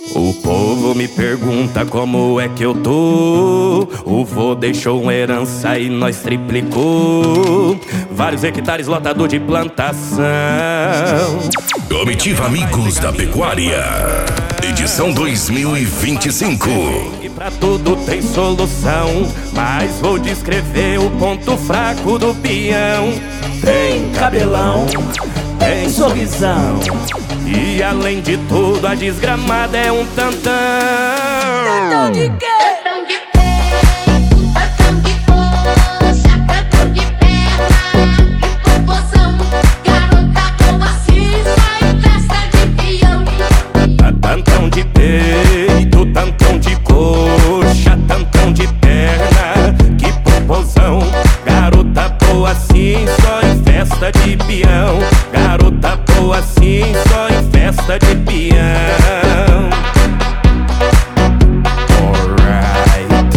O povo me pergunta como é que eu tô. O vô deixou uma herança e nós triplicou. Vários hectares lotado de plantação. Comitiva Amigos da Pecuária, edição 2025. E pra tudo tem solução, mas vou descrever o ponto fraco do peão. Tem cabelão, Tem sorrisão. E além de tudo, a desgramada é um tantão. Tantão de quê? Tantão de pé, tantão de coxa, tantão de perna e popozão. Garota boa assim, só em festa de peão. Tantão de peito, tantão de coxa, tantão de perna, que popozão. Garota boa assim, só em festa de peão. Garota boa assim, só em festa de peão. Alright.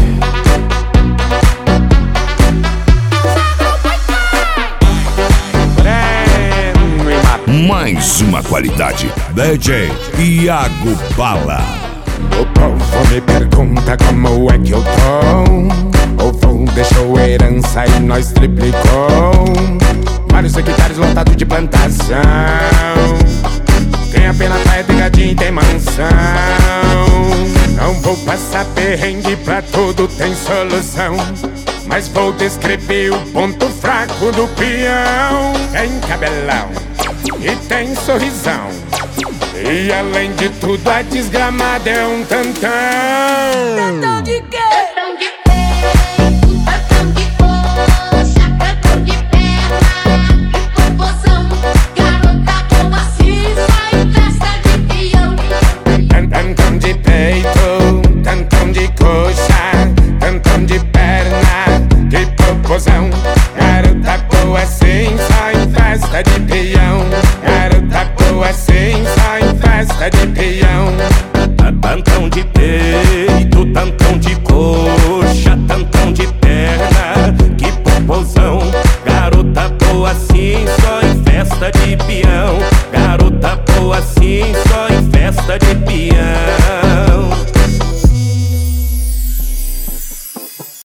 Mais uma qualidade, DJ Iago Bala. O povo me pergunta como é que eu tô. O vô deixou herança e nós triplicou. Vários hectares lotados de plantação. Tem apenas praia, tem gadinho, tem mansão. Não vou passar perrengue, pra tudo tem solução, mas vou descrever o ponto fraco do peão. Tem cabelão e tem sorrisão. E além de tudo, a desgramada é um tantão. Tantão de quê? Tantão de pé, tantão de coxa, tantão de perna e popozão. Garota boa assim, só em festa de peão. Tantão de peito, tantão de coxa, tantão de perna, de popozão. Garota boa assim, só em festa de peão. Garota boa assim, só em festa de peão. Tantão de peito, tantão de coxa, tantão de perna, que popozão. Garota boa assim, só em festa de peão.